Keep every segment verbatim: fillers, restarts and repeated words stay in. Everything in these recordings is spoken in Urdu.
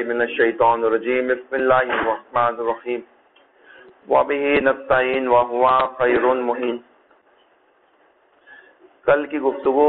من الشیطان الرجیم بسم اللہ الرحمن الرحیم وبہ نستعین وہو خیر المعین۔ کل کی گفتگو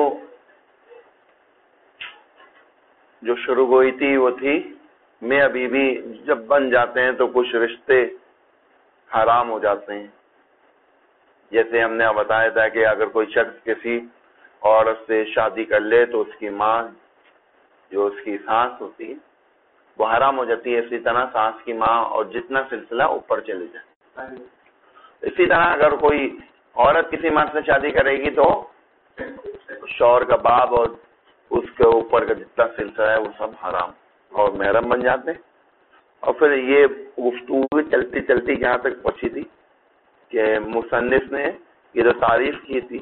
جو شروع ہوئی تھی وہ تھی میں ابھی بھی جب بن جاتے ہیں تو کچھ رشتے حرام ہو جاتے ہیں۔ جیسے ہم نے بتایا تھا کہ اگر کوئی شخص کسی عورت سے شادی کر لے تو اس کی ماں جو اس کی سانس ہوتی ہے وہ حرام ہو جاتی ہے، اسی طرح سانس کی ماں اور جتنا سلسلہ اوپر چلے جائے۔ اسی طرح اگر کوئی عورت کسی مرد سے شادی کرے گی تو شوہر کا باپ اور اس کے اوپر کا جتنا سلسلہ ہے وہ سب حرام اور محرم بن جاتے ہیں۔ اور پھر یہ گفتگو چلتی چلتی یہاں تک پہنچی تھی کہ مصنف نے یہ جو تعریف کی تھی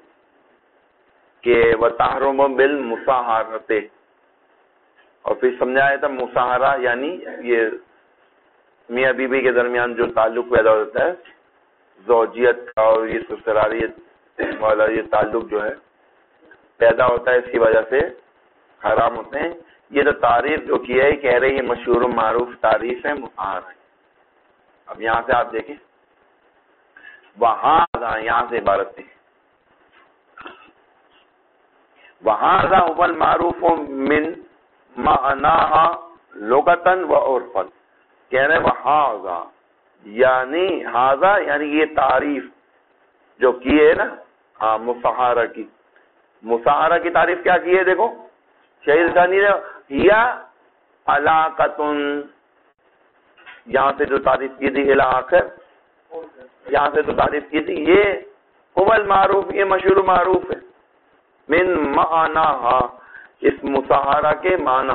کہ وَتَحْرُمُ بِالْمُصَاحَرَةِ، اور پھر سمجھایا تھا مصاحرہ یعنی یہ میاں بیوی کے درمیان جو تعلق پیدا ہوتا ہے زوجیت کا اور یہ سسراریت والا یہ تعلق جو ہے پیدا ہوتا ہے، اس کی وجہ سے حرام ہوتے ہیں۔ یہ جو تعریف جو کی ہے کہہ رہے یہ مشہور و معروف تعریف ہے مصاحرہ۔ اب یہاں سے آپ دیکھیں وہاں یہاں سے عبارت تھی وہاں هو المعروف من معناها لغتاً و عرفاً، کہہ رہے وہاذا یعنی ہاذا یعنی یہ تعریف جو کی ہے نا ہاں مصاحرہ کی مصاحرہ کی تعریف کیا کی ہے؟ دیکھو شہید ثانی نے یا علاقتن، یہاں سے جو تعریف کی تھی آخر یہاں سے تو تعریف کی تھی یہ هو المعروف، یہ مشہور معروف ہے من معناها، اس مصاحرہ کے معنی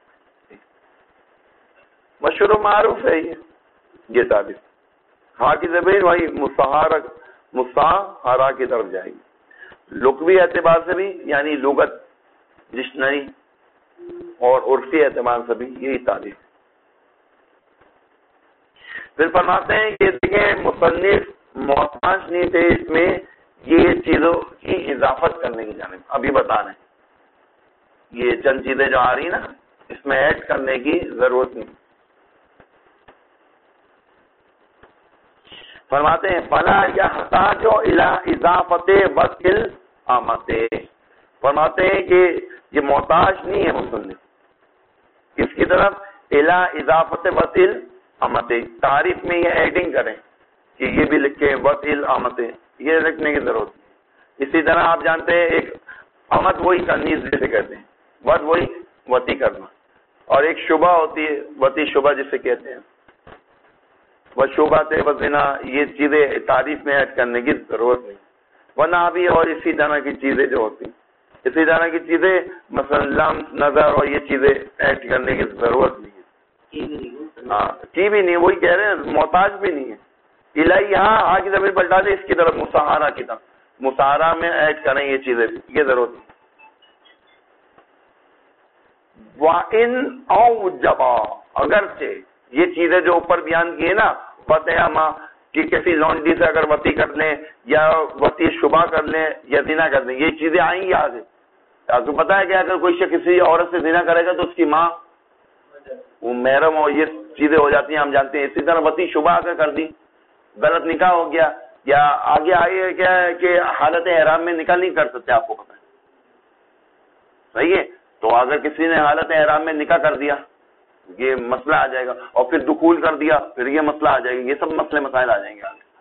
مشہور معروف ہے یہ یہ تعریف ہاں کی زبین وہی مصاحرہ مصاحرہ کی طرف جائے گی۔ لغوی اعتبار سے بھی یعنی لغت ڈکشنری اور عرفی اعتبار سے بھی یہی تعریف۔ پھر فرماتے ہیں کہ دیکھیں مصنف محتاج نہیں تھے اس میں یہ چیزوں کی اضافت کرنے کی جانب، ابھی بتا رہے ہیں یہ چند چیزیں جو آ رہی نا اس میں ایڈ کرنے کی ضرورت نہیں۔ فرماتے ہیں فلا یحتاج الی اضافت وصل آمت، فرماتے ہیں کہ یہ محتاج نہیں ہے مصنف کس کی طرف الی اضافت وصل آمت، تعریف میں یہ ایڈنگ کریں کہ یہ بھی لکھیں وصل آمت، یہ لکھنے کی ضرورت نہیں۔ اسی طرح آپ جانتے ہیں ایک آمد وہی تنیز جسے کہتے ہیں، ود وہی وتی کرنا، اور ایک شبہ ہوتی ہے وتی شبہ جسے کہتے ہیں، وہ شبہ سے وزنا، یہ چیزیں تعریف میں ایڈ کرنے کی ضرورت نہیں۔ ورنہ بھی اور اسی طرح کی چیزیں جو ہوتی اسی طرح کی چیزیں مثلا لمس نظر اور یہ چیزیں ایڈ کرنے کی ضرورت نہیں ہے، ہاں کی بھی نہیں، وہی کہہ رہے ہیں محتاج بھی نہیں ہے۔ الہی یہاں آگے زمین پلٹا دے اس کی طرف مصاحرہ کی طرف، مصاحرہ میں ایڈ کریں یہ چیزیں یہ ضرورت نہیں۔ وَإِنْ أَوْجَبَ، اگرچہ یہ چیزیں جو اوپر بیان کی ہے نا فتح ماں کہ کسی لونڈی سے اگر وتی کر لیں یا وتی شبہ کر لیں یا زنا کر لیں، یہ چیزیں آئیں گی آگے۔ آپ کو پتا ہے کہ اگر کوئی شخص کسی عورت سے زنا کرے گا تو اس کی ماں وہ محرم اور یہ چیزیں ہو جاتی ہیں، ہم جانتے ہیں۔ اسی طرح وتی شبہ اگر کر دی غلط نکاح ہو گیا، یا آگے آئے کیا ہے کہ حالت احرام میں نکاح نہیں کر سکتے، آپ کو پتا ہے صحیح ہے، تو اگر کسی نے حالت احرام میں نکاح کر دیا یہ مسئلہ آ جائے گا، اور پھر دخول کر دیا پھر یہ مسئلہ آ جائے گا، یہ سب مسئلے مسائل آ جائیں گے آگے،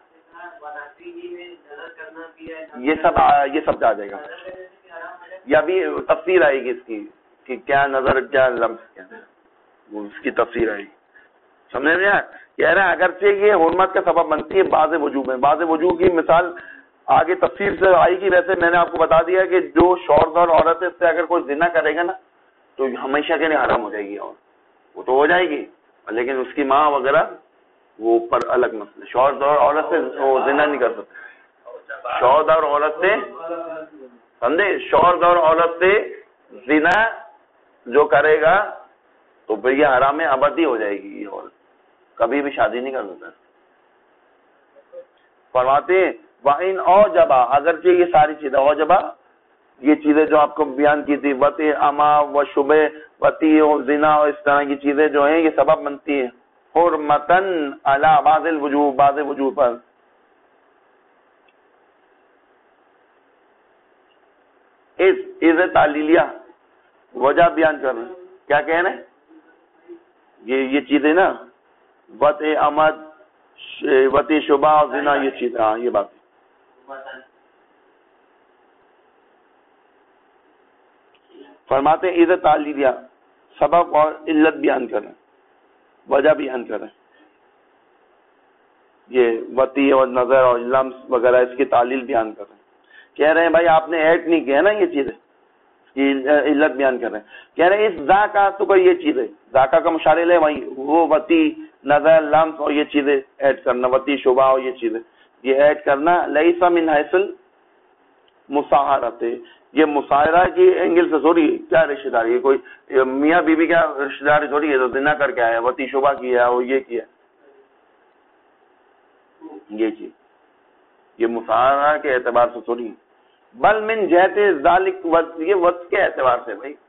یہ سب یہ سب آ جائے گا، یا بھی تفسیر آئے گی اس کی کہ کیا نظر کیا لمس کیا اس کی تفسیر آئے گی، سمجھ میں آیا؟ کہہ رہے ہیں اگرچہ یہ حرمت کا سبب بنتی ہے بعض وجوہ میں، بعض وجوہ کی مثال آگے تفسیر سے آئے گی۔ ویسے میں نے آپ کو بتا دیا کہ جو شوہر اور عورت سے اگر کوئی زنا کرے گا نا تو ہمیشہ کے لیے حرام ہو جائے گی، اور وہ تو ہو جائے گی لیکن اس کی ماں وغیرہ وہ اوپر الگ مسئلہ، شوہر اور عورت سے وہ زنا نہیں کر سکتے، شوہر اور عورت سے سمجھے شوہر اور عورت سے زنا جو کرے گا تو پھر یہ حرام ابدی ہو جائے گی، یہ عورت کبھی بھی شادی نہیں کر سکتا۔ فرماتے وَإِنْ أَوْجَبَ، اگرچہ یہ ساری چیزیں اوجبا یہ چیزیں جو آپ کو بیان کی تھی، وتی اما و شبہ وتی و زنا اور اس طرح کی چیزیں جو ہیں یہ سبب بنتی ہیں حرمتن علی بعض الوجوہ، بعض وجوہ پر. اس از تعلیلیہ وجہ بیان کر رہے ہیں. کیا کہہ رہے ہیں؟ یہ یہ چیزیں نا وط امد وتی شبہ اور زنا یہ چیزیں، ہاں یہ بات فرماتے ہیں. از تعلیلیہ سبب اور علت بیان کریں، وجہ بیان کریں. یہ وتی اور نظر اور لمس وغیرہ اس کی تعلیل بیان کریں. کہہ رہے ہیں بھائی آپ نے ایڈ نہیں کیا نا یہ چیزیں، علت بیان کر رہے ہیں. کہہ رہے ہیں اس ذا کا تو کوئی یہ چیز ہے، ذاکا کا مشارے لے وہی وہ وتی نظر لمس اور یہ چیزیں ایڈ کرنا، وتی شبہ اور یہ چیزیں یہ ایڈ کرنا. لیس من حیث المصاہرۃ، یہ مصاہرہ کی اینگل سے تھوڑی کیا رشتہ داری ہے، کوئی میاں بیوی کا رشتہ داری تھوڑی ہے تو زنا کر کے آیا، وتی شبہ کیا اور یہ کیا یہ چیز، یہ مصاہرہ کے اعتبار سے تھوڑی. بل من جہت ذالک، یہ وقت کے اعتبار سے بھائی،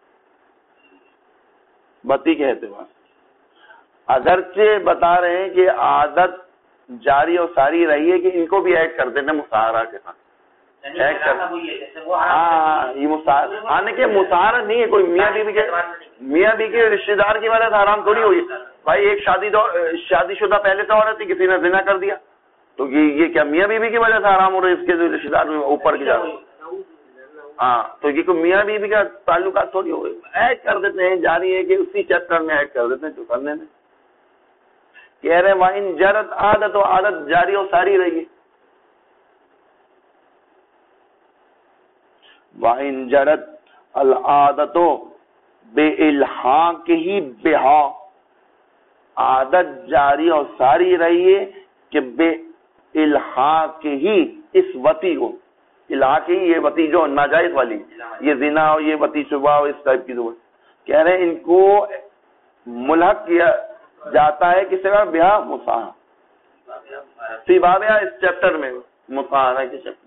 وتی کے اعتبار سے. اگرچہ بتا رہے ہیں کہ عادت جاری اور ساری رہی ہے کہ ان کو بھی ایڈ کر دینا مصاہرہ کے ساتھ. ہاں یہ مصاہرہ آنے کے مصاہرہ نہیں ہے کوئی میاں بیوی کے میاں بیوی کے رشتے دار کی وجہ سے حرام تھوڑی ہوئی. بھائی ایک شادی شادی شدہ پہلے سے عورت تھی، کسی نے زنا کر دیا تو یہ کیا میاں بیوی کی وجہ سے حرام ہو رہا ہے؟ اس کے جو رشتے دار اوپر کی جا ہاں تو یہ کوئی میاں بیوی کا تعلقات تھوڑی ہو گئی. ایڈ کر دیتے ہیں، جاری ہے کہ اسی چکر میں ایڈ کر دیتے ہیں جو کرنے میں. کہہ رہے ہیں وَإِن جرت عادت، و عادت جاری اور ساری رہی ہے. وَإِن جرت العادت بِإِلْحَاقِهِ بِهَا، عادت جاری اور ساری رہی ہے کہ بے الحاقہ اس وتی کو، الحاق ہی یہ وتی جو ناجائز والی، یہ زنا اور یہ وتی شبہ اور اس ٹائپ کی جو کہہ رہے ہیں ان کو ملحق کیا جاتا ہے کس طرح بیاہ مصاہرہ فی بابیا، اس چیپٹر میں مصاہرہ کے چیپٹر.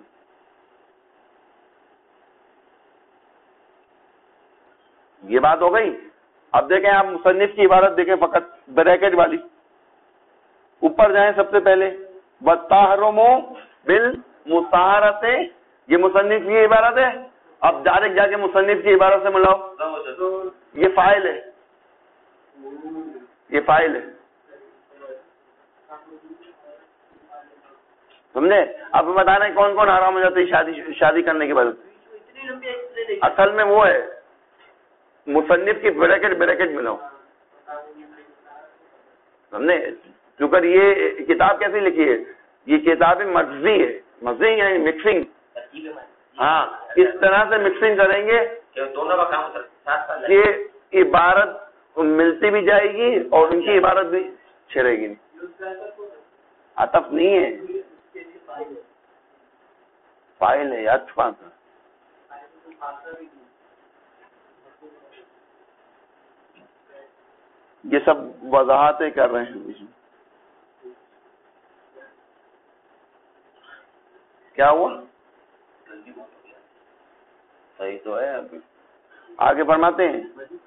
یہ بات ہو گئی. اب دیکھیں آپ مصنف کی عبارت دیکھیں، فقط بریکٹ والی اوپر جائیں سب سے پہلے. وَالتَّحْرُمُ بِالْمُصَاهَرَةِ، یہ مصنف کی عبارت ہے. اب ڈائریکٹ جا کے مصنف کی عبارت سے ملاؤ. یہ فاعل ہے، یہ فاعل ہے، سمجھے؟ اب بتا رہے ہیں کون کون حرام ہو جاتے ہیں شادی شادی کرنے کے بعد. اصل میں وہ ہے مصنف کی بریکٹ بریکٹ ملاؤ، سمجھے؟ کیونکہ یہ کتاب کیسی لکھی ہے؟ یہ کتاب مجزی ہے. مجزی یعنی مکسنگ. ہاں اس طرح سے مکسنگ کریں گے کہ عبارت ملتی بھی جائے گی اور ان کی عبارت بھی چھڑے گی. عطف نہیں ہے، فاعل ہے. عطف یہ سب وضاحتیں کر رہے ہیں. کیا ہوا؟ صحیح تو ہے. ابھی آگے فرماتے ہیں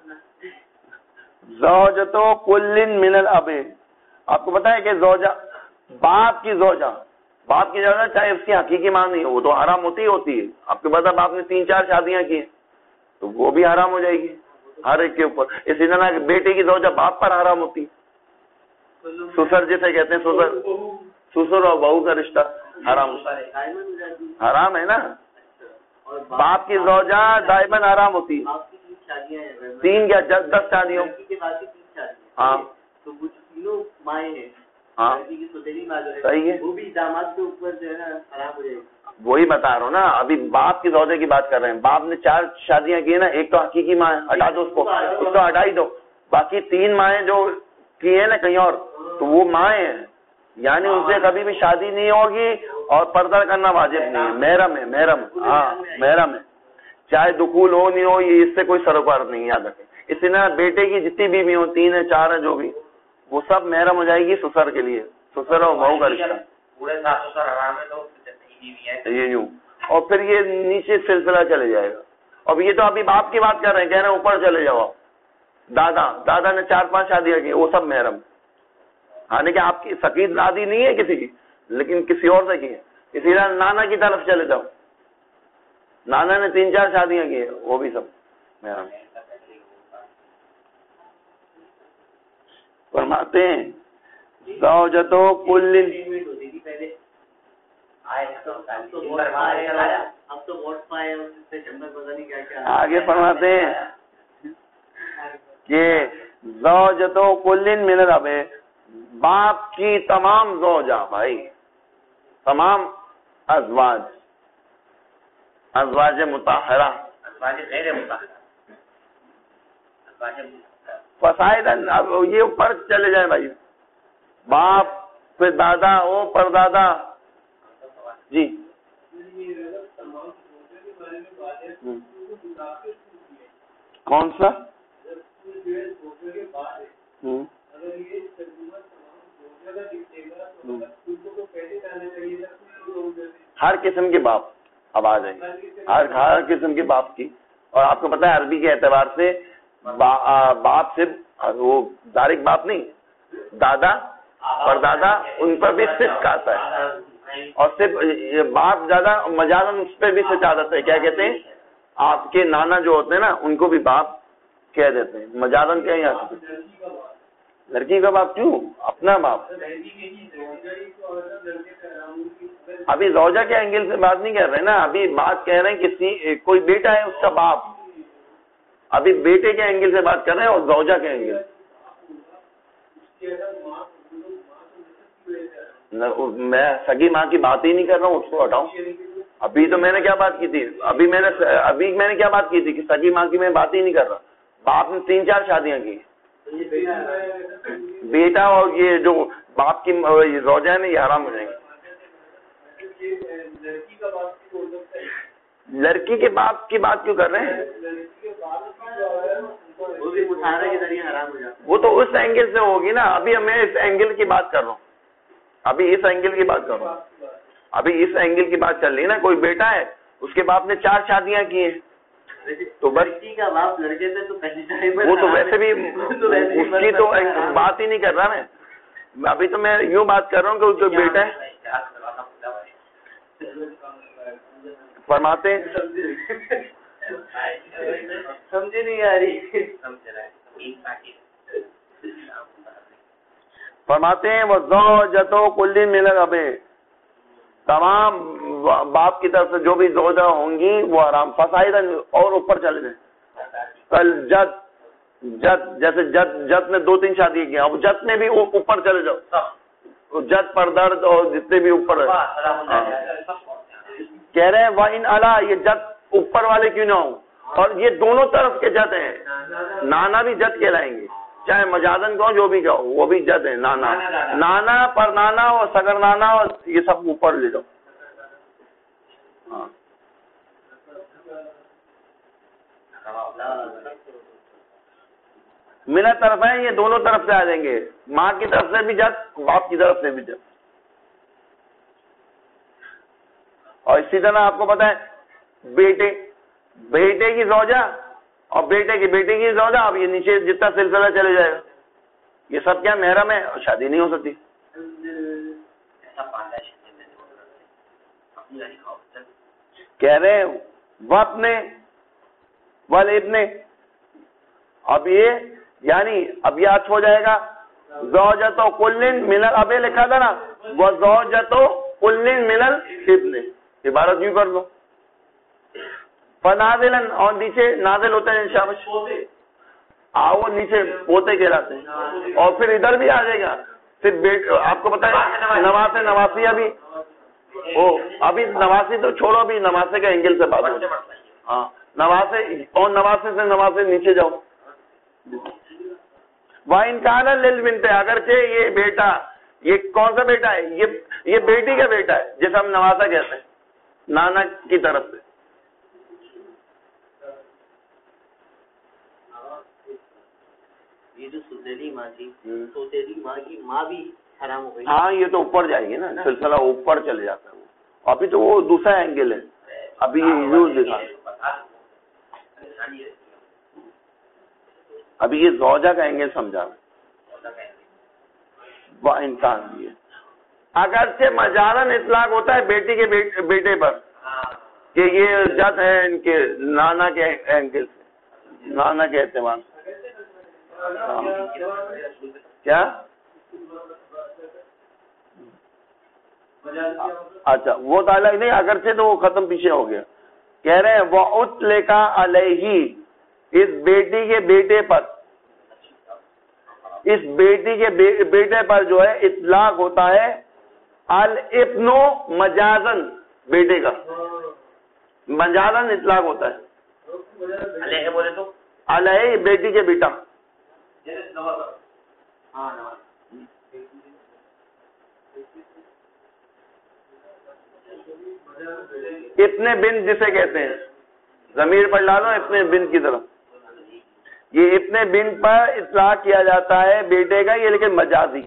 زوجتو کل من الاب. آپ کو پتا ہے کہ زوجہ باپ کی زوجہ باپ کی زوجہ چاہے اس کی حقیقی ماں نہیں ہو وہ تو حرام ہوتی ہی ہوتی ہے. آپ کے پاس اب آپ نے تین چار شادیاں کی ہیں تو وہ بھی حرام ہو جائے گی ہر ایک کے اوپر. اسی طرح کہ بیٹے کی زوجہ باپ پر حرام ہوتی ہے. سسر جسے کہتے ہیں سسر سسر اور بہو کا رشتہ حرام حرام ہے نا. باپ کی زوجہ دائماً حرام ہوتی ہے. تین کیا دس شادیوں. ہاں ہاں صحیح ہے. وہی بتا رہا ہوں نا. ابھی باپ کی زوجہ کی بات کر رہے ہیں. باپ نے چار شادیاں کی ہیں نا. ایک تو حقیقی ماں ہے، ہٹا دو اس کو، اس کو ہٹا ہی دو. باقی تین مائیں جو کی ہیں نا کہیں اور تو وہ مائیں ہیں، یعنی ان سے کبھی بھی شادی نہیں ہوگی اور پردہ کرنا واجب نہیں ہے. محرم ہے، محرم. ہاں محرم ہے، چاہے دخول ہو نہیں ہو یہ اس سے کوئی سروکار نہیں. یاد رکھیں. اسی طرح بیٹے کی جتنی بیوی ہوں، تین ہے چار ہیں جو بھی، وہ سب محرم ہو جائے گی سسر کے لیے. سسر اور بہو کا رشتہ یہ یوں. اور پھر یہ نیچے سلسلہ چلے جائے گا. اب یہ تو ابھی باپ کی بات کر رہے ہیں، کہہ رہے ہیں اوپر چلے جاؤ. دادا دادا نے چار پانچ شادیاں کی، وہ سب محرم. ہاں کہ آپ کی سقید دادی نہیں ہے کسی کی، لیکن کسی اور سے کی ہے. اسی طرح نانا کی طرف چلے جاؤ، نانا نے تین چار شادیاں کی ہیں، وہ بھی سب محرم. فرماتے ہیں زوجتو کل، آگے فرماتے ہیں کہ زوجتو کل من الاب، باپ کی تمام زوجہ، بھائی تمام ازواج، ازواج مطہرہ، ازواج غیر مطہرہ، فصائدن. اب یہ اوپر چلے جائیں بھائی، باپ پھر دادا او پر دادا. جی کون سا؟ ہر قسم کے باپ اب آ جائیں گے، ہر ہر قسم کے باپ کی. اور آپ کو پتا ہے عربی کے اعتبار سے باپ صرف وہ ڈائریکٹ باپ نہیں، دادا اور دادا ان پر بھی صرف آتا ہے. اور صرف باپ زیادہ مجازن اس پہ بھی سچ عادت ہے. کیا کہتے ہیں آپ کے نانا جو ہوتے ہیں نا، ان کو بھی باپ کہہ دیتے ہیں. مجازن کیا یہاں لڑکی کا باپ کیوں؟ اپنا باپ. ابھی زوجہ کے اینگل سے بات نہیں کر رہے نا، ابھی بات کہہ رہے ہیں کسی کوئی بیٹا ہے اس کا باپ. ابھی بیٹے کے اینگل سے بات کر رہے ہیں اور زوجہ کے اینگل. میں سگی ماں کی بات ہی نہیں کر رہا ہوں، اس کو ہٹاؤں. ابھی تو میں نے کیا بات کی تھی؟ ابھی میں نے ابھی میں نے کیا بات کی تھی کہ سگی ماں کی میں بات ہی نہیں کر رہا. باپ نے تین چار شادیاں کی، بیٹا اور یہ جو باپ کی زوجہ ہے نا، یہ حرام ہو جائیں گے. لڑکی کے باپ کی بات کیوں کر رہے ہیں؟ وہ تو اس اینگل سے ہوگی نا. ابھی میں اس اینگل کی بات کر رہا ہوں، ابھی اس اینگل کی بات کر رہا ہوں. ابھی اس اینگل کی بات چل رہی ہے نا. کوئی بیٹا ہے، اس کے باپ نے چار شادیاں کی ہیں، تو بس کا باپ لڑکے سے تو وہ تو ویسے بھی اس کی تو بات ہی نہیں کر رہا میں. ابھی تو میں یوں بات کر رہا ہوں کہ جو بیٹا ہے. فرماتے ہیں سمجھے نہیں آ رہی. فرماتے ہیں وہ زوجتو کل من الاب، تمام باپ کی طرف سے جو بھی زوجہ ہوں گی وہ حرام. فصائدن، اور اوپر چلے جائیں. کل جد جد جیسے جد جد نے دو تین شادی کی، اب جد میں بھی اوپر چلے جاؤ. جد پر درد اور جتنے بھی اوپر کہہ رہے ہیں وہ ان اعلیٰ، یہ جد اوپر والے کیوں نہ ہوں. اور یہ دونوں طرف کے جد ہیں. نانا بھی جد کہلائیں گے، چاہے مجازن کہو جو بھی کہو، وہ بھی جد ہے. نانا نانا پر نانا اور سگر نانا اور یہ سب اوپر لے جاؤ. ہاں میرا طرف ہے، یہ دونوں طرف سے آ جائیں گے. ماں کی طرف سے بھی جد، باپ کی طرف سے بھی جد. اور اسی طرح آپ کو پتا ہے بیٹے بیٹے کی زوجہ اور بیٹے کی بیٹے کی زوجہ. اب یہ نیچے جتنا سلسلہ چلے جائے گا، یہ سب کیا محرم ہے اور شادی نہیں ہو سکتی. کہہ رہے ہیں وہ اپنے والے ابن. اب یہ یعنی اب یہ ہو جائے گا زوجتو کل من الاب لکھا تھا نا، وہ زوجتو کل من الابن. عبارت یوں کر لو. فنازلن، اور نیچے نازل ہوتا ہے شابش، آؤ نیچے پوتے کہلاتے ہیں. اور پھر ادھر بھی آ جائے گا. پھر بیٹ آپ کو پتا ہے نواز نواسیہ بھی. او ابھی نواسی تو چھوڑو، ابھی نواسے کا اینگل سے بات ہو. ہاں نواسے اور نواسے سے نواسے نیچے جاؤ. وَإِنْ كَانَ لِلْبِنْتِ، اگرچہ یہ بیٹا، یہ کون سا بیٹا ہے؟ یہ یہ بیٹی کا بیٹا ہے جسے ہم نواسا کہتے ہیں، نانا کی طرف سے. یہ جو سوتیلی ماں تھی، سوتیلی ماں کی ماں بھی حرام ہو گئی. ہاں یہ تو اوپر جائے گی نا، سلسلہ اوپر چلے جاتا ہے. ابھی تو وہ دوسرا اینگل ہے. ابھی یہ یوز دکھا ابھی یہ زوجہ کہیں گے سمجھا وہ انسان بھی ہے. اگرچہ مجازاً اطلاق ہوتا ہے بیٹی کے بیٹے پر کہ یہ جد ہے ان کے نانا کے اینگل سے، نانا کے اعتبار کیا. اچھا وہ تعلق نہیں، اگرچہ تو وہ ختم پیچھے ہو گیا. کہہ رہے ہیں وہ اطلق علیہ، اس بیٹی کے بیٹے پر، اس بیٹی کے بیٹے پر جو ہے اطلاق ہوتا ہے الابن مجازن، بیٹے کا مجازن اطلاق ہوتا ہے. علیہ بولے تو علیہ بیٹی کے بیٹا. ابن بن جسے کہتے ہیں، ضمیر پر ڈالو ابن بن کی طرف. یہ ابن بن پر اطلاق کیا جاتا ہے بیٹے کا، یہ لیکن مجازی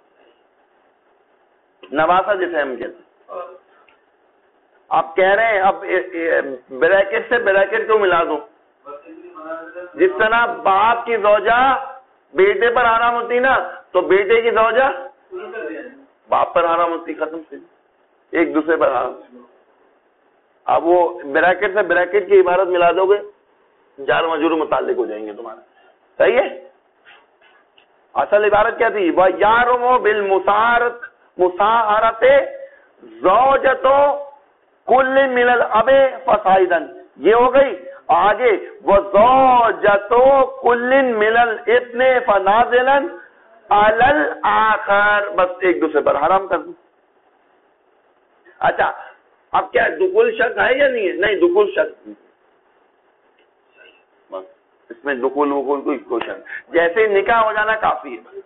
نواسا جسے ہم کہتے ہیں. آپ کہہ رہے ہیں اب بریکٹ سے بریکٹ کو ملا دو. جس طرح باپ کی زوجہ بیٹے پر حرام ہوتی نا، تو بیٹے کی زوجہ باپ پر حرام ہوتی، ختم سے ایک دوسرے پر حرام. اب وہ بریکٹ سے بریکٹ کی عبارت ملا دو گے، جار مجرور متعلق ہو جائیں گے تمہارا. صحیح ہے. اصل عبارت کیا تھی؟ وہ یارمو بالمسارت مساہرت زوجتو کل من الاب فصاعدا، یہ ہو گئی. آگے وہ زوجتو کل من الابن فنازلا علی الاخر، بس ایک دوسرے پر حرام کر دو. اچھا اب کیا دخول شک ہے یا نہیں ہے؟ نہیں دخول شک، اس میں دخول وخول کوئی کوشن، جیسے نکاح ہو جانا کافی ہے.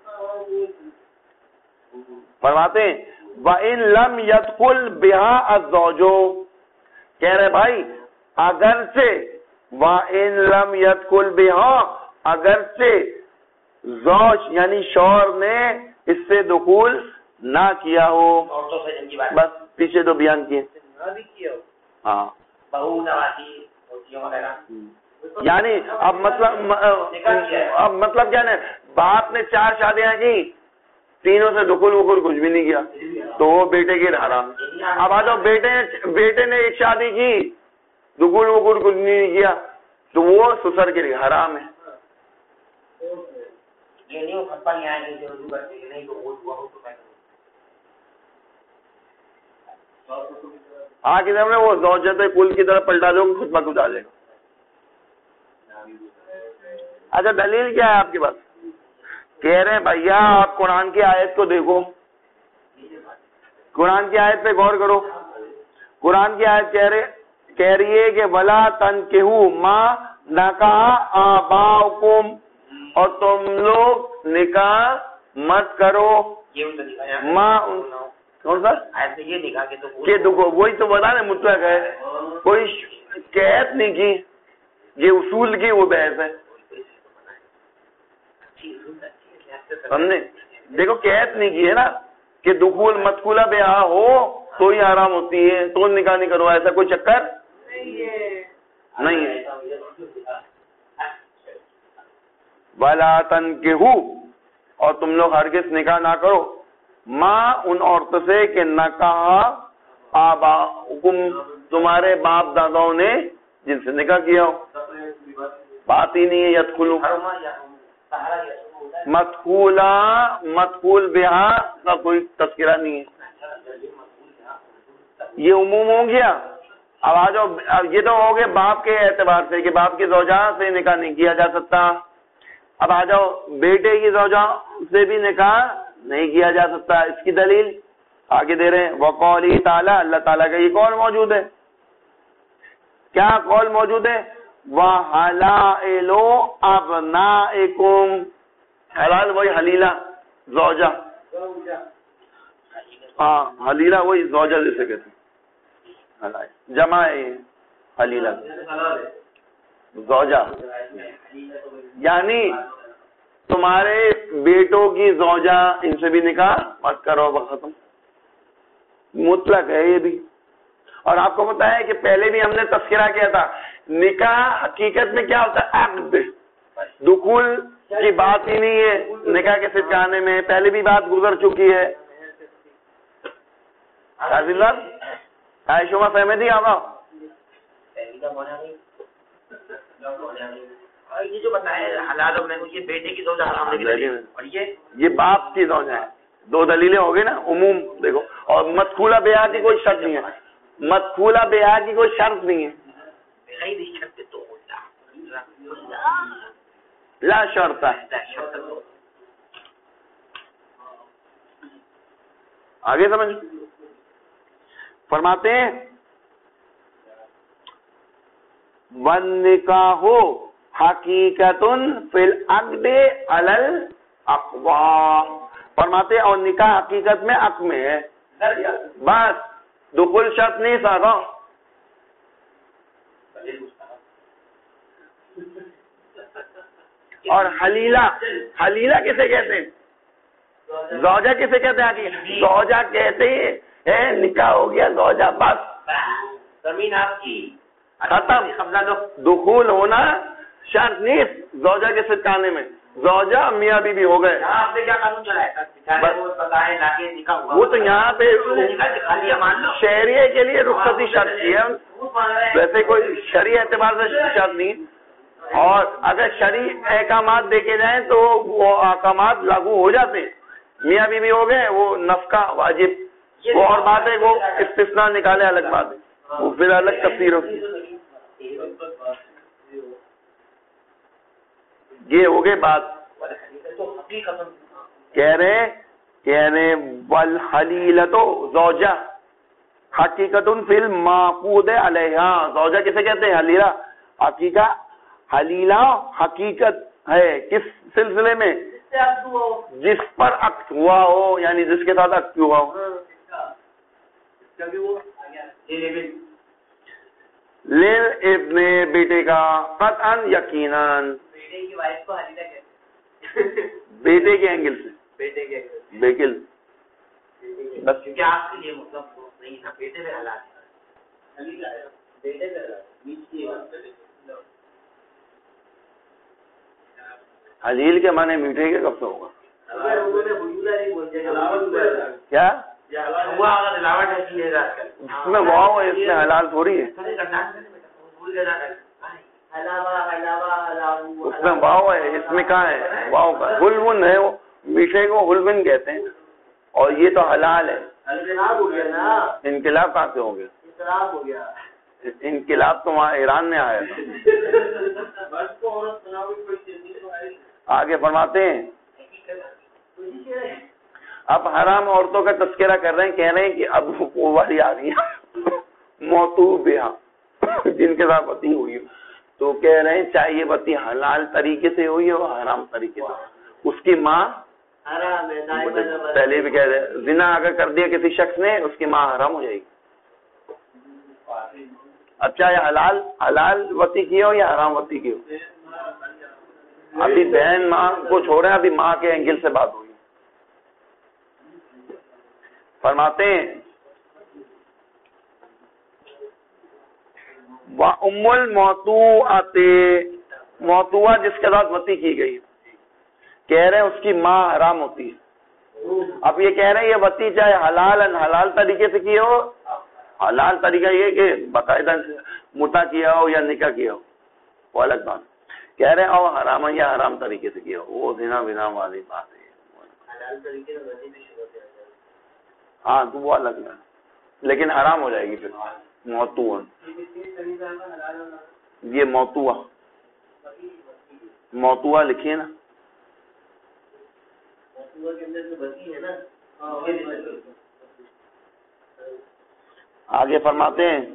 فرماتے ہیں وَإِن لَمْ يَدْخُلْ بِهَا الزَّوْجُ، کہہ رہے بھائی اگرچہ وَإِن لَمْ يَدْخُلْ بِهَا، اگرچہ زوج یعنی شوہر نے اس سے دخول نہ کیا ہو. بس پیچھے تو بیان کیے. ہاں یعنی اب مطلب اب مطلب کیا نا، باپ نے چار شادیاں کی، تینوں سے دخول وخول کچھ بھی نہیں کیا، تو وہ بیٹے کے حرام. اب آ جاؤ بیٹے بیٹے نے ایک شادی کی، دخول وخول کچھ نہیں کیا، تو وہ سسر کے لیے حرام ہے. آ کی طرف وہ زوجت کل کی طرف پلٹا دو، خود بخود آ جائے گا. اچھا دلیل کیا ہے آپ کے پاس؟ کہہ رہے ہیں بھیا آپ قرآن کی آیت کو دیکھو، قرآن کی آیت پہ غور کرو. قرآن کی آیت کہہ رہے کہہ رہی ہے کہ ولا تنکحوا ما نکاح آباؤکم، اور تم لوگ نکاح مت کرو ماں کون سا یہ نکاح کے تو کہ دکھو، وہی تو بتا رہے مطلق ہے، کوئی قید نہیں کی، یہ اصول کی وہ بحث ہے. سمجھے؟ دیکھو قید نہیں کی ہے نا کہ دخول مدخولہ بیاہ ہو تو ہی حرام ہوتی ہے، تو نکاح نہیں کرو، ایسا کوئی چکر نہیں ہے. وَلَا تَنْكِحُوا، اور تم لوگ ہرگز نکاح نہ کرو ماں ان عورتوں سے کہ نکاح آباؤکم، تمہارے باپ داداؤں نے جن سے نکاح کیا ہو. بات ہی نہیں ہے یدخلو، مدخولا مدخول بہا کا کوئی تذکرہ نہیں ہے، یہ عموم ہو گیا. اب آ جاؤ، یہ تو ہو گئے باپ کے اعتبار سے کہ باپ کی زوجہ سے نکاح نہیں کیا جا سکتا. اب آ جاؤ بیٹے کی زوجہ سے بھی نکاح نہیں کیا جا سکتا. اس کی دلیل آگے دے رہے ہیں وقولی تعالی، اللہ تعالیٰ کا یہ قول موجود ہے. کیا قول موجود ہے؟ وَحَلَائِلُ أَبْنَائِكُمْ، حلال وہی حلیلہ زوجہ، ہاں حلیلہ وہی زوجہ جیسے کہتے ہیں، جمع حلیلہ زوجہ، یعنی تمہارے بیٹوں کی زوجہ ان سے بھی نکاح مت کرو، ختم. مطلق ہے یہ بھی. اور آپ کو پتا ہے کہ پہلے بھی ہم نے تذکرہ کیا تھا، نکاح حقیقت میں کیا ہوتا ہے؟ عقد. دخول کی بات ہی نہیں ہے نکاح کے سچانے میں، پہلے بھی بات گزر چکی ہے. شما فہمتی آگا یہ جو بتایا حلال اور محفوظ، یہ بیٹے کی زوجہ حرام نہیں، اور یہ یہ باپ کی زوجہ ہے. دو دلیلیں ہو گئی نا عموم دیکھو. اور مدخولہ بیاہ کی کوئی شرط نہیں ہے، مدخولہ بیاہ کی کوئی شرط نہیں ہے. لا شرط ہے. آگے سمجھ فرماتے ہیں وَالنِّکَاحُ حَقِیقَةٌ فِی الْعَقْدِ عَلَى الْأَقْوَى. فرماتے ہیں اور نکاح حقیقت میں عقد میں ہے، بس دخول شرط نہیں ساگا. اور حلیلہ، حلیلہ کسے کہتے ہیں؟ زوجہ کسے کہتے ہیں؟ زوجہ کہتے ہیں نکاح ہو گیا زوجہ، بس زمین آپ کی ختم. دخول ہونا شرط نہیں زوجہ کے ستانے میں. زوجہ میاں بیوی ہو گئے. آپ نے کیا قانون چلایا؟ وہ تو یہاں پہ شہریے کے لیے رخصتی شرط کی ہے، ویسے کوئی شرعی اعتبار سے شرط نہیں. اور اگر شرعی احکامات دیکھے جائیں تو وہ احکامات لاگو ہو جاتے ہیں. میاں بیوی ہو گئے وہ نفقہ واجب، وہ اور بات ہے، وہ استثناء نکالے الگ بات ہے، وہ پھر الگ تفسیر ہوتی ہے. یہ ہو گئے بات. کہہ رہے کہہ رہے والحلیلۃ زوجہ حقیقت فی المعقود علیہا. زوجہ کسے کہتے ہیں؟ حلیلہ. حقیقہ حلیلہ حقیقت ہے کس سلسلے میں؟ جس پر عقد ہوا ہو، یعنی جس کے ساتھ عقد ہوا ہو. لے ابن بیٹے کا قطعا یقیناً، بیٹے کی وائف کو حلیلہ کہتے ہیں بیٹے کے اینگل سے. بیٹے کے بیٹل بس کیونکہ آپ کے لیے مطلب نہیں تھا، بیٹے میں حلال ہے، بیٹے میں حلیل کے معنی میٹھے کے کب سے ہوگا؟ کیا اس میں واؤ ہے، اس میں حلال تھوڑی ہے. اس میں واؤ ہے، اس میں کہاں ہے واؤ کا؟ غلون ہے، وہ میٹھے کو غلون کہتے ہیں، اور یہ تو حلال ہے. انقلاب کہاں سے ہو گیا؟ انقلاب تو وہاں ایران میں آیا تھا. آگے فرماتے ہیں اب حرام عورتوں کا تذکرہ کر رہے ہیں. کہہ رہے ہیں کہ اب وہ والی آ رہی ہے موتو بیاہ، جن کے ساتھ وطی ہوئی ہو، تو کہہ رہے ہیں چاہے یہ وطی حلال طریقے سے ہوئی ہو حرام طریقے سے، اس کی ماں پہلے بھی کہہ رہے ہیں زنا اگر کر دیا کسی شخص نے، اس کی ماں حرام ہو جائے گی. اب چاہے حلال حلال وطی کی ہو یا حرام وطی کی ہو. ابھی بہن ماں کو چھوڑے، ابھی ماں کے اینگل سے بات ہوئی. فرماتے ہیں وَأُمُّ الْمَوْتُوعَةِ، موتوعہ جس کے ساتھ وطی کی گئی، کہہ رہے ہیں اس کی ماں حرام ہوتی ہے. اب یہ کہہ رہے ہیں یہ وطی چاہے حلال حلال طریقے سے کی ہو، حلال طریقہ یہ کہ باقاعدہ متا کیا ہو یا نکاح کیا ہو، وہ الگ بات. کہہ رہے ہیں اور حرام یا حرام طریقے سے کیا ہو، وہ زنا بنا والی بات ہے. ہاں تو وہ الگ ہے، لیکن حرام ہو جائے گی پھر. موتوع یہ موتوع موتوع لکھیے نا. آگے فرماتے ہیں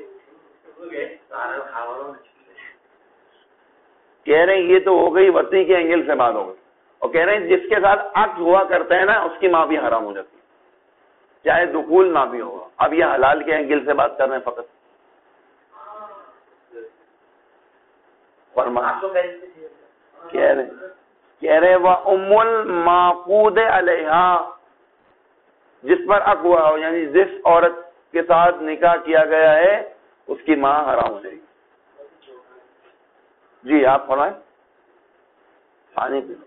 کہہ رہے ہیں یہ تو ہو گئی وطی کے اینگل سے بات ہو گئی، اور کہہ رہے ہیں جس کے ساتھ عقد ہوا کرتا ہے نا اس کی ماں بھی حرام ہو جاتی ہے، چاہے دخول نہ بھی ہوگا. اب یہ حلال کے اینگل سے بات کر رہے ہیں فقط. کہہ رہے کہہ رہے وہ ام المعقود علیہا، جس پر عقد ہوا ہو، یعنی جس عورت کے ساتھ نکاح کیا گیا ہے اس کی ماں حرام ہو جائے گی. جی آپ فرمائیں. پانی پی لو.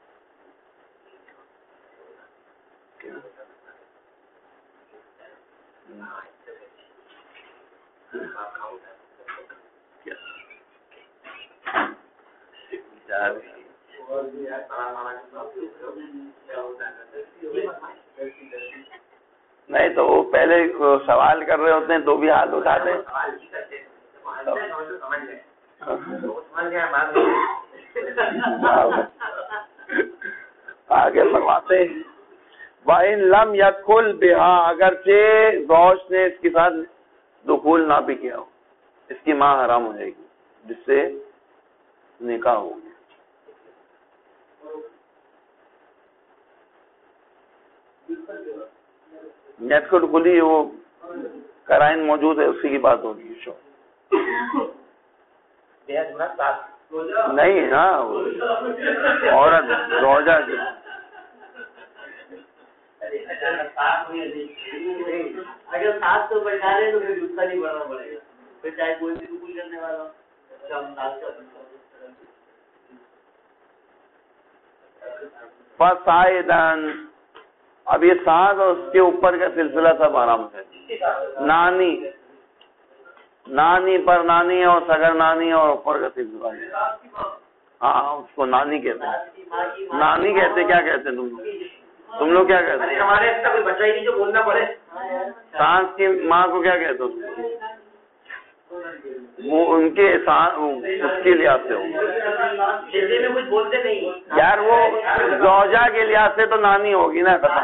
نہیں تو وہ پہلے سوال کر رہے ہوتے ہیں تو بھی ہاتھ اٹھاتے ہیں. آگے فرماتے ہیں وَإِن لَمْ يَدْخُلْ بِهَا، اگرچہ زوج نے اس کے ساتھ دخول نہ بھی کیا ہو، اس کی ماں حرام ہو جائے گی جس سے نکاح ہو گیا. نیت کو کھلی وہ قرائن موجود ہے، اسی کی بات ہوگی. شو نہیں، ہاں عورت زوجہ کی اگر ساتھ تو بچا رہے تو پھر غصہ نہیں بڑھنا پڑے گا، پھر چاہے کوئی بھی قبول کرنے والا. فصائدن، اب یہ ساتھ اور اس کے اوپر کا سلسلہ سب آرام ہے. نانی نانی پر نانی اور سگر نانی اور اوپر کا سلسلہ ہے. ہاں اس کو نانی کہتے ہیں. نانی کہتے کیا کہتے ہیں تم لوگ؟ تم لوگ کیا کہتے ہیں؟ ہمارے ایسا کوئی بچہ ہی نہیں جو بولنا پڑے. سانس کی ماں کو کیا کہتے ہو؟ وہ ان کے اس کے لحاظ سے ہوں جلدی میں کچھ بولتے نہیں یار، وہ زوجہ کے لحاظ سے تو نانی ہوگی نا. ختم.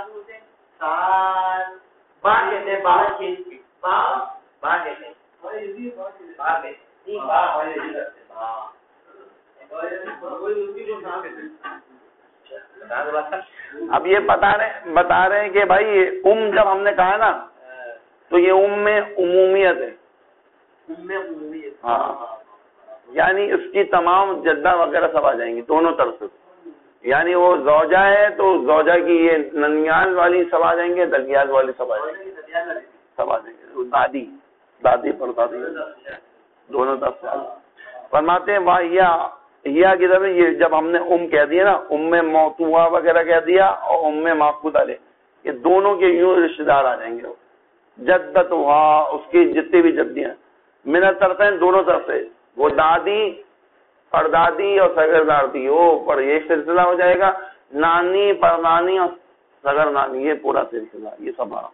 باہر کہتے ہیں، باہر باہر کہتے ہیں. اب یہ بتا رہے بتا رہے ہیں کہ بھائی ام جب ہم نے کہا نا تو یہ ام میں عمومیت ہے. ہاں، یعنی اس کی تمام جدہ وغیرہ سب آ جائیں گی دونوں طرف سے. یعنی وہ زوجہ ہے تو زوجہ کی یہ ننیال والی سب آ جائیں گے، دلیال والی سب آ جائیں گے، سب آ جائیں گے. دادی دادی پر دادی دونوں طرف سے. فرماتے ہیں واہ یا کی طرف یہ جب ہم نے ام کہہ دیا نا، ام موتوا وغیرہ کہہ دیا اور ام مافقودہ لے، یہ دونوں کے یوں رشتے دار آ جائیں گے. جدت ہوا، اس کی جتنی بھی جدیاں من طرفین، دونوں طرف سے، وہ دادی پردادی اور سگر دادی، وہ پر یہ سلسلہ ہو جائے گا. نانی پردانی اور سگر نانی، یہ پورا سلسلہ، یہ سب آ.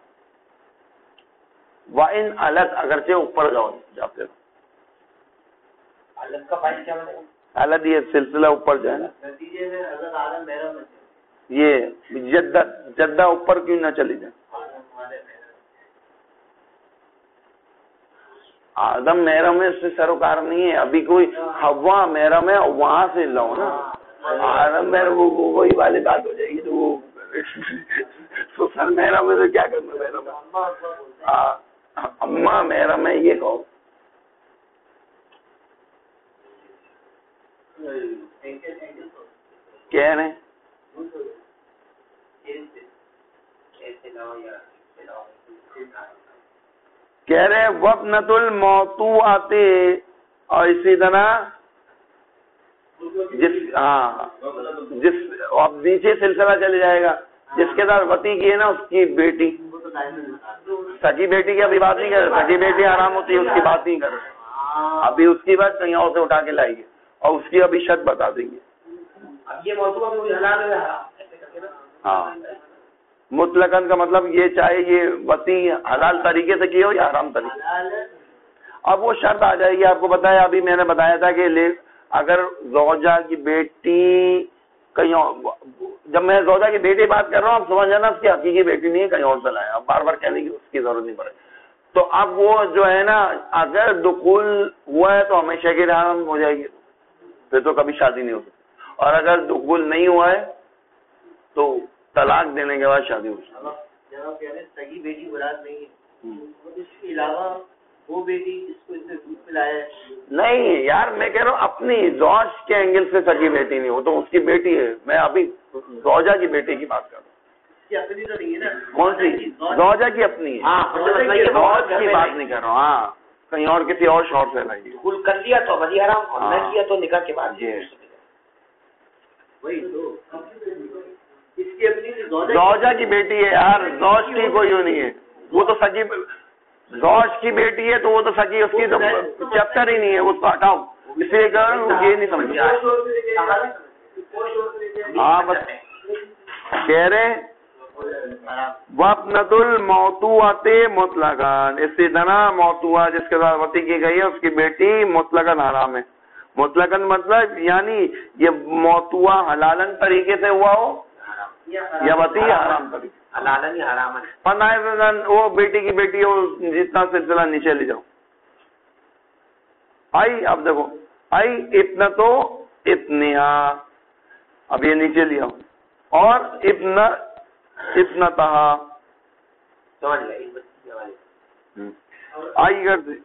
وَإِنْ الگ، اگرچہ اوپر جاؤ جاتے ہو. الگ کا فائدہ کیا بنے گا؟ الگ یہ سلسلہ اوپر جائے نا، نتیجے میں حضرت آدم محرم میں یہ جدہ جدہ اوپر کیوں نہ چلی جائے. آدم محرم ہے، اس سے سروکار نہیں ہے. ابھی کوئی ہوا محرم ہے وہاں سے لو نا. آدم محرم وہی والی بات ہو جائے گی تو وہ سر محرم ہے تو کیا کرنا. محرم اماں محرم ہے یہ کہو. کہہ رہے کہہ رہے وابنۃ الموضوعات، اور اسی طرح جس ہاں جس اب نیچے سلسلہ چلے جائے گا، جس کے ساتھ وتی کی ہے نا اس کی بیٹی. سکی بیٹی کی ابھی بات نہیں کر رہے، سکی بیٹی آرام ہوتی ہے اس کی بات نہیں کر رہے. ابھی اس کی بات کہیں اور سے اٹھا کے لائیں گے اور اس کی ابھی شرط بتا دیں گے. ہاں مطلقاً کا مطلب یہ چاہے یہ وتی حلال طریقے سے کی ہو یا حرام طریقے. اب وہ شرط آ جائے گی. آپ کو بتایا ابھی میں نے بتایا تھا کہ اگر زوجہ کی بیٹی کہیں اور، جب میں زوجہ کی بیٹی بات کر رہا ہوں آپ سمجھ جانا اس کی حقیقی بیٹی نہیں ہے، کہیں اور سے لایا. اب بار بار کہنے کی اس کی ضرورت نہیں پڑے. تو اب وہ جو ہے نا اگر دخول ہوا ہے تو ہمیشہ کی حرام ہو جائے گی، پھر تو کبھی شادی نہیں ہو سکتی. اور اگر دخول نہیں ہوا ہے تو طلاق دینے کے بعد شادی ہو سکتی. جناب کہہ رہے صحیح بیٹی مراد نہیں ہے، اس کے علاوہ وہ بیٹی جس کو اس نے دودھ پلایا ہے. نہیں یار میں کہہ رہا ہوں اپنی زوج کے اینگل سے سگی بیٹی نہیں ہو تو اس کی بیٹی ہے. میں ابھی زوجہ کی بیٹی کی بات کر رہا ہوں. اپنی تو نہیں ہے نا. کون سی؟ زوجہ کی اپنی ہے. زوج کی بات نہیں کر رہا ہوں. ہاں کہیں اور کسی اور شوہر سے لائیے. کر لیا تو ولی حرام، نہ کیا تو نکاح کے بعد. وہی تو اس کی اپنی زوجہ کی بیٹی ہے یار، زوج کی کوئی وہ نہیں ہے، وہ تو سگی زوج کی بیٹی ہے تو وہ تو سگی، اس کی تو چیپٹر ہی نہیں ہے، اس کو ہٹاؤ، اس لیے یہ نہیں سمجھ ہاں بس کہہ رہے وَابْنَةُ الْمَوْتُوعَةِ مُطْلَقًا، اسی طرح موتوعہ جس کے ساتھ وطی کی گئی ہے اس کی بیٹی مطلقاً حرام ہے. مطلقاً مطلب یعنی یہ موتوعہ حلالن طریقے سے ہوا ہو یا وطی حرام طریقے حلالن یا حرام ہے. پناہ وہ بیٹی کی بیٹی ہو جتنا سلسلہ نیچے لے جاؤ. آئی اب دیکھو آئی اتنا تو اتنیا، اب یہ نیچے لیا اور اتنا اتنا تہا سمجھ لیں اس بچی کے حوالے آئی کر دے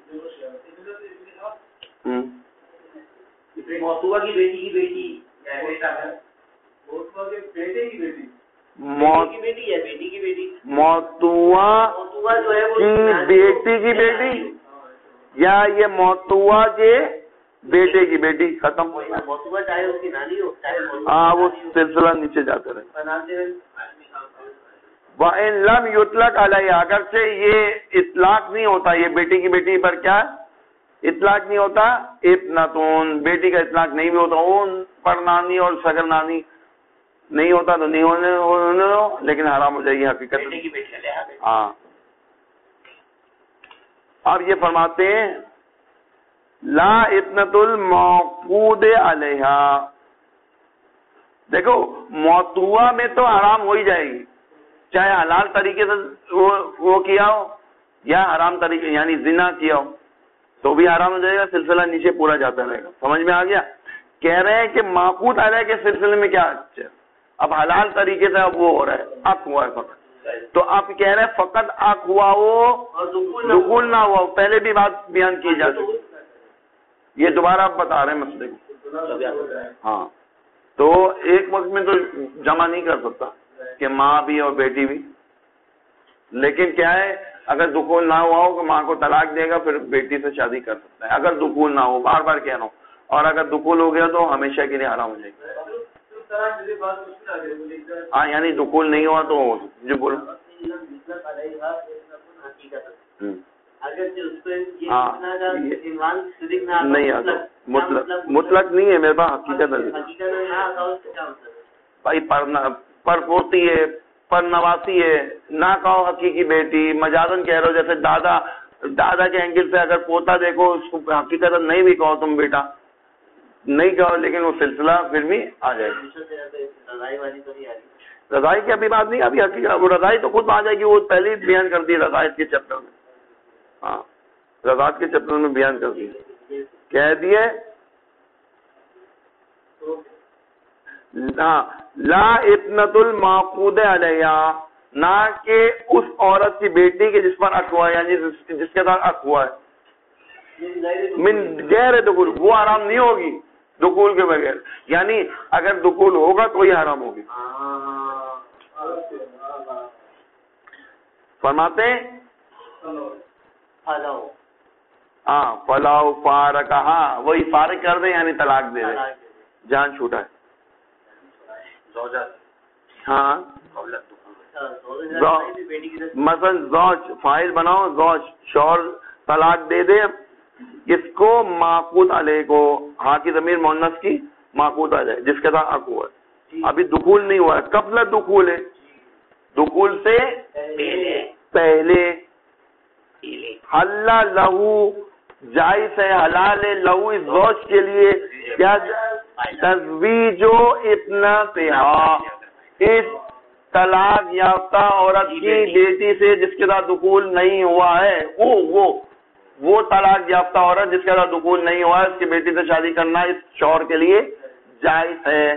موتوعہ کی بیٹی کی بیٹی موتوعہ کے بیٹے کی بیٹی موت کی بیٹی ہے بیٹی کی بیٹی موتوعہ موتوعہ جو ہے کی بیٹی کی بیٹی یا یہ موتوعہ کے بیٹے کی بیٹی ختم. موتوعہ چاہے اس کی نانی ہو چاہے ہاں وہ سلسلہ نیچے جاتے رہے. وَإِن لَمْ يُطْلَقْ عَلَيْهَا، اگرچہ یہ اطلاق نہیں ہوتا یہ بیٹی کی بیٹی پر کیا اطلاق نہیں ہوتا، ابنتون بیٹی کا اطلاق نہیں بھی ہوتا، اون پر نانی اور سگر نانی نہیں ہوتا تو نہیں ہونے ہونے لیکن حرام ہو جائے گی حقیقت. ہاں اب یہ فرماتے ہیں لا ابنۃ الموقود علیہا. دیکھو موتوعہ میں تو حرام ہو ہی جائے گی، چاہے حلال طریقے سے وہ, وہ کیا ہو یا حرام طریقے یعنی زنا کیا ہو تو بھی حرام ہو جائے گا، سلسلہ نیچے پورا جاتا رہے گا. سمجھ میں آ گیا؟ کہہ رہے ہیں کہ معقود علیہ کے سلسلے میں کیا اب حلال طریقے سے اب وہ ہو رہا ہے عق ہوا ہے فقط، تو آپ کہہ رہے ہیں فقط عق ہوا ہو اور دخول نہ ہوا ہو. پہلے بھی بات بیان کی جا چکی، یہ دوبارہ آپ بتا رہے ہیں مسئلے کو. ہاں تو ایک وقت میں تو جمع نہیں کر سکتا کہ ماں بھی اور بیٹی بھی، لیکن کیا ہے اگر دخول نہ ہوا ہو کہ ماں کو طلاق دے گا پھر بیٹی سے شادی کر سکتا ہے اگر دخول نہ ہو. بار بار کہہ رہا ہوں، اور اگر دخول ہو گیا تو ہمیشہ کے لیے حرام ہو جائے گا. ہاں یعنی دخول نہیں ہوا تو جو بولو ہاں نہیں آتا مطلق مطلق نہیں ہے میرے پاس حقیقت بھائی پر پوتی ہے پر نواسی ہے نہ کہو حقیقی بیٹی مجازن کہہ رہے ہو، جیسے دادا دادا کے اینگل سے اگر پوتا دیکھو اس کو حقیقت نہیں بھی کہو تم بیٹا نہیں کہو لیکن وہ سلسلہ پھر بھی آ جائے گا. رضائی کی ابھی بات نہیں، ابھی حقیقت وہ رضائی تو خود آ جائے گی، وہ پہلے ہی بیان کر دی رضاعت کے چیپٹر میں. ہاں رضاعت کے چیپٹر میں بیان کر دی کہہ دیے لا ابنۃ المعقود علیہا، نہ کہ اس عورت کی بیٹی کے جس پر حق ہوا ہے یعنی جس کے ساتھ حق ہوا ہے من غیر دخول، وہ حرام نہیں ہوگی دخول کے بغیر، یعنی اگر دخول ہوگا تو یہ حرام ہوگی. فرماتے ہیں ہاں فلاؤ فارق، ہاں وہی فارق کر دیں یعنی طلاق دے دیں، جان چھوٹا ہے. ہاں مثلا زوج فاعل بناؤ، زوج شوہر طلاق دے دے اس کو معقود علیہ کو، ہاں کی ضمیر مؤنث کی معقود آ جائے جس کے ساتھ حق ہوا ہے. ابھی دخول نہیں ہوا ہے، قبل دخول ہے، دخول سے پہلے. حل لہو جائز ہے، حلال ہے لہو اس زوج کے لیے کیا تزویج و ابنتہا، اس طلاق یافتہ عورت کی بیٹی سے جس کے ساتھ دخول نہیں ہوا ہے، وہ وہ وہ طلاق یافتہ عورت جس کے ساتھ دخول نہیں ہوا ہے اس کی بیٹی سے شادی کرنا اس شوہر کے لیے جائز ہے.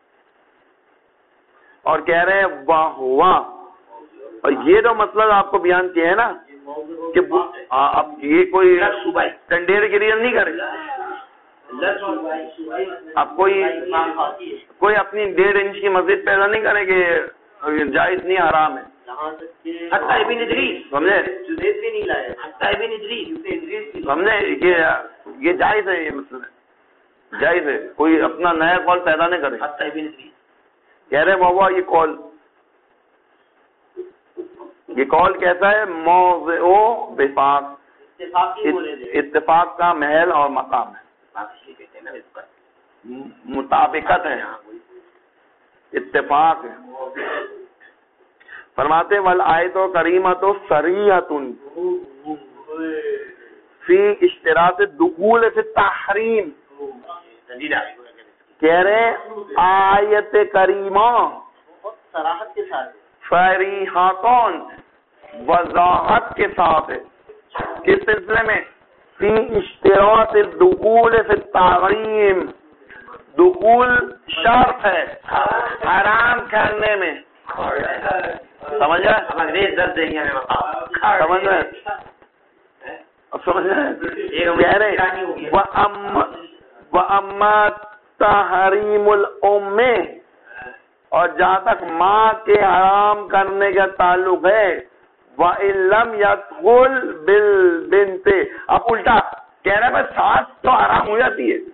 اور کہہ رہے ہیں واہ واہ، اور یہ جو مسئلہ آپ کو بیان کیا ہے نا کہ اب یہ کوئی ٹنڈیر کی ریل نہیں کرے، اب کوئی کوئی اپنی ڈیڑھ انچ کی مسجد پیدا نہیں کرے کہ جائز نہیں حرام ہے. سمجھے سمجھے یہ جائز ہے، یہ مسئلہ جائز ہے، کوئی اپنا نیا قول پیدا نہیں کرے. کہہ رہے وہ یہ قول یہ قول کیسا ہے؟ موضع وفاق، اتفاق کا محل اور مقام ہے، مطابقت ہے، اتفاق ہے۔ فرماتے والآیت کریمۃ صریحۃ فی اشتراط الدخول فی التحریم، کہہ رہے آیت کریمہ صراحت کے ساتھ صریحۃ وضاحت کے ساتھ ہے، کس سلسلے میں؟ فی اشتراط الدخول فی التحریم، دخول شرط ہے حرام کرنے میں، سمجھ رہے انگریز درد دیں گے ہمیں، سمجھ رہے اب سمجھ رہے کہہ رہے وَأَمَّا تَحْرِيمُ الْأُمِّ، اور جہاں تک ماں کے حرام کرنے کا تعلق ہے، وَإِن لَّمْ يَدْخُلْ بِالْبِنْتِ، اب الٹا کہہ رہے ہیں ساس تو حرام ہو جاتی ہے،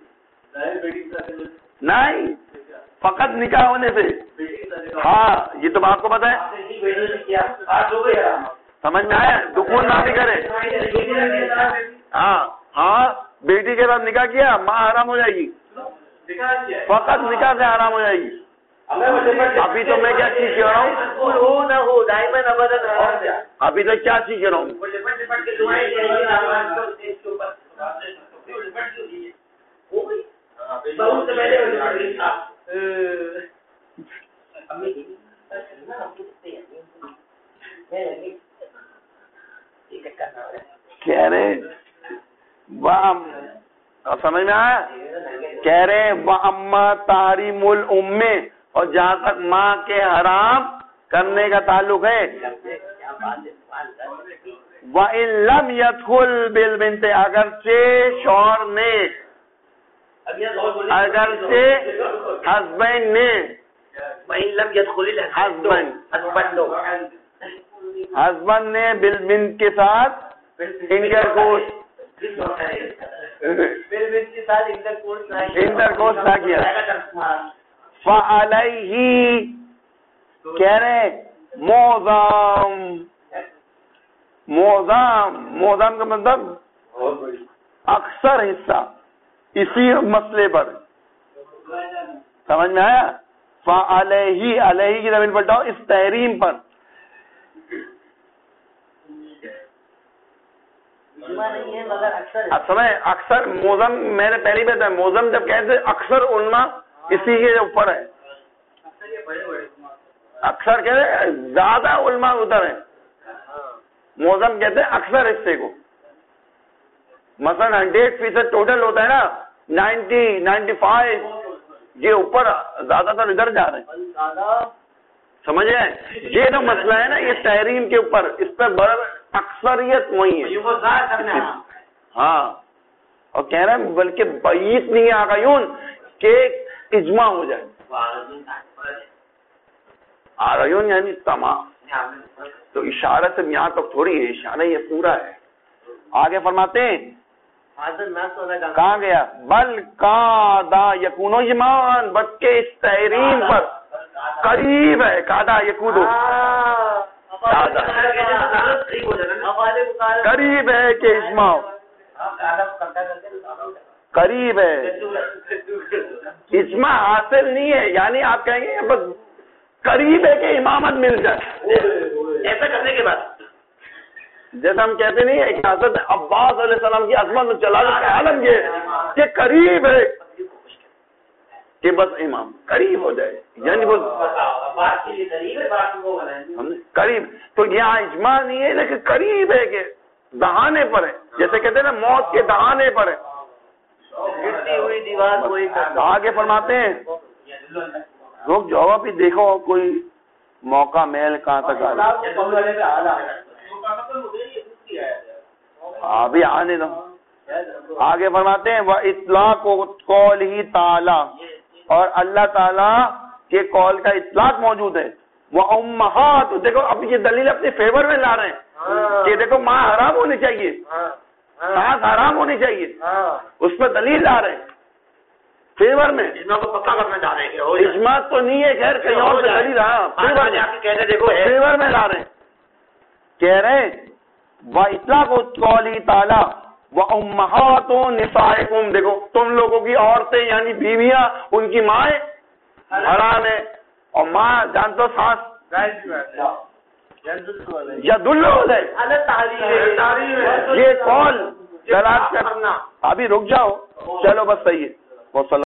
نہیں فقط نکاح ہونے سے، ہاں یہ تو آپ کو پتہ ہے، سمجھ میں آیا؟ دخول نہ بھی کرے، ہاں ہاں بیٹی کے ساتھ نکاح کیا ماں حرام ہو جائے گی، فقط نکاح سے حرام ہو جائے گی۔ ابھی تو میں کیا چیز کہہ رہا ہوں، ابھی تو کیا چیز کہہ رہا ہوں، کہہ رہے سمجھ میں آیا؟ کہہ رہے وَأَمَّا تَحْرِيمُ الْأُمِّ، اور جہاں تک ماں کے حرام کرنے کا تعلق ہے، وَإِن لَّمْ يَدْخُلْ بِالْبِنْتِ، اگرچہ شوہر نے، اگرچہ ہسبینڈ نے، ہسبینڈ نے بالبنت کے ساتھ انٹر کورس انٹر کورس نہ کیا، فعلیہ، کہہ رہے موزم، موزم موزم کا مطلب اکثر حصہ اسی مسئلے پر، سمجھ میں آیا؟ فعلیہ، علیہ کی زمین پلٹاؤ اس تحریم پر، اب سمجھ اکثر موزم، میں نے پہلی بات ہے موزم جب کہتے اکثر علماء اسی کے اوپر ہے، اکثر کہتے ہیں زیادہ علماء ادھر ہیں، موزم کہتے ہیں اکثر حصے کو، مثلا ہنڈریڈ فیصد ٹوٹل ہوتا ہے نا، نائنٹی نائنٹی فائیو یہ اوپر زیادہ تر ادھر جا رہے ہیں، سمجھے؟ یہ جو مسئلہ ہے نا یہ تحریم کے اوپر، اس پر بڑا اکثریت وہی ہے، ہاں، اور کہہ رہے ہیں بلکہ بعید نہیں ہے آقایون کہ اجماع ہو جائے، آقایون یعنی تمام، تو اشارہ سے یہاں تک تھوڑی ہے، اشارہ یہ پورا ہے۔ آگے فرماتے ہیں کہاں گیا؟ بل کادا یکونو ایمان، بلکہ اس تحریم پر قریب ہے، کادا یکونو، قریب ہے کہ اجماع، قریب ہے، اجماع حاصل نہیں ہے، یعنی آپ کہیں گے بس قریب ہے کہ امامت مل جائے، ایسا کرنے کے بعد جیسے ہم کہتے نہیں ہے کہ حضرت عباس علیہ السلام کی عظمت جلالت کا عالم یہ کہ قریب ہے کہ بس امام قریب ہو جائے، یعنی وہ قریب، تو یہاں اجماع نہیں ہے لیکن قریب ہے کہ دہانے پر ہے، جیسے کہتے ہیں نا موت کے دہانے پر ہے۔ آگے فرماتے ہیں لوگ جواب بھی دیکھو کوئی موقع میل کہاں تک آ رہا ہے، ابھی آنے دو۔ آگے فرماتے ہیں وَإِطْلَاقُ قَوْلِهِ تَعَالَى، اور اللہ تعالیٰ کے قول کا اطلاق موجود ہے، وَأُمَّهَاتُ، دیکھو اب یہ دلیل اپنے فیور میں لا رہے ہیں کہ دیکھو ماں حرام ہونی چاہیے، سانس حرام ہونی چاہیے، اس پر دلیل لا رہے ہیں۔ فیور میں اجماع کو پکا کرنا چاہ رہے ہیں کہ ہو جائے۔ اجماع تو نہیں ہے، خیر کہیں اور سے کر ہی رہا، فیور میں کہتے دیکھو ہے فیور میں لا رہے ہیں، کہہ رہے ہیں وَإِطْلَاقُ قَوْلِهِ تَعَالَىٰ وَأُمَّهَاتُ نِسَائِكُمْ، دیکھو تم لوگوں کی عورتیں یعنی بیویاں ان کی مائیں حرام ہے، اور ماں جانتے ہو سانس یا دلو ہے، یہ قول دلالت کرنا۔ ابھی رک جاؤ، چلو بس صحیح ہے، وہ